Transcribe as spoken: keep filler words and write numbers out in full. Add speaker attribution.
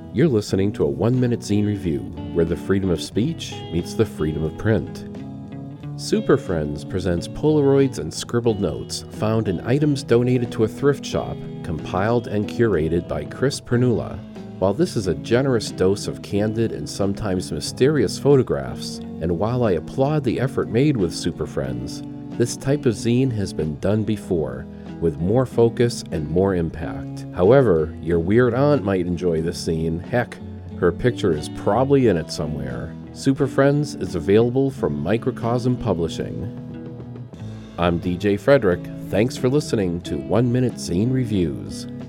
Speaker 1: You're listening to a one-minute zine review, where the freedom of speech meets the freedom of print. Super Friends presents Polaroids and scribbled notes found in items donated to a thrift shop, compiled and curated by Chris Pernula. While this is a generous dose of candid and sometimes mysterious photographs, and while I applaud the effort made with Super Friends, this type of zine has been done before, with more focus and more impact. However, your weird aunt might enjoy this zine. Heck, her picture is probably in it somewhere. Super Friends is available from Microcosm Publishing. I'm D J Frederick. Thanks for listening to One Minute Zine Reviews.